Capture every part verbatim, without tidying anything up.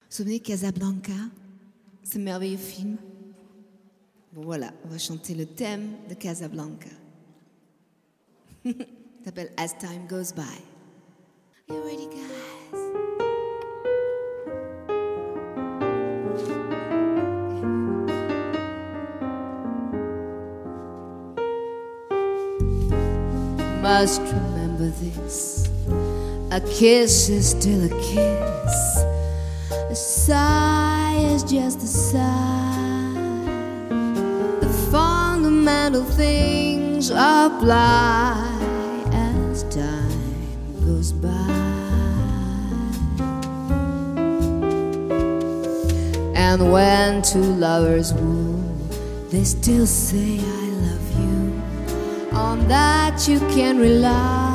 souvenez Casablanca, ce merveilleux film? Bon voilà, on va chanter le thème de Casablanca. Ça s'appelle As Time Goes By. Are you ready, guys? Must remember this. A kiss is still a kiss. A sigh is just a sigh. The fundamental things apply as time goes by. And when two lovers woo, they still say I love you. On that you can rely.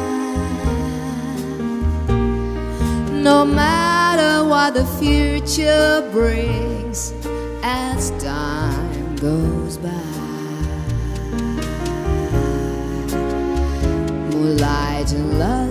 No matter what the future brings as time goes by. Moonlight and love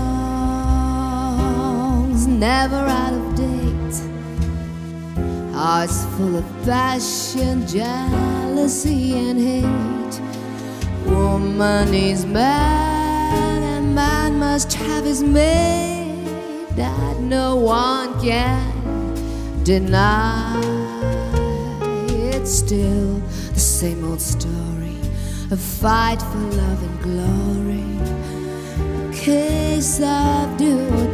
songs, never out of date. Hearts full of passion, jealousy and hate. Woman is man and man must have his mate. That no one can deny. It's still the same old story, a fight for love and glory, a case of do or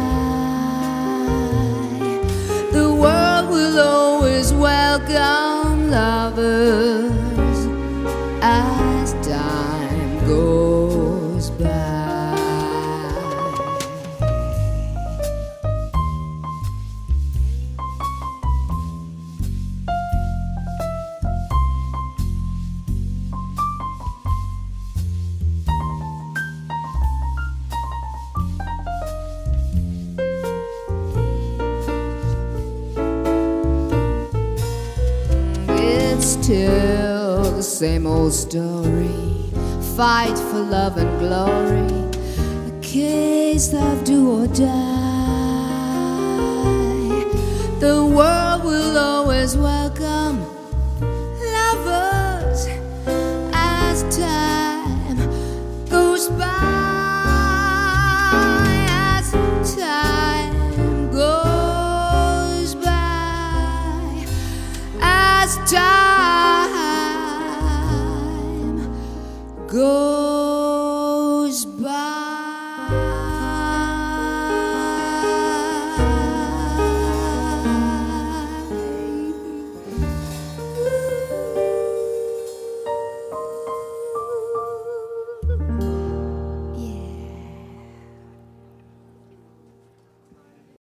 die. The world will always welcome lovers as time goes by. Still the same old story, fight for love and glory, a case of do or die.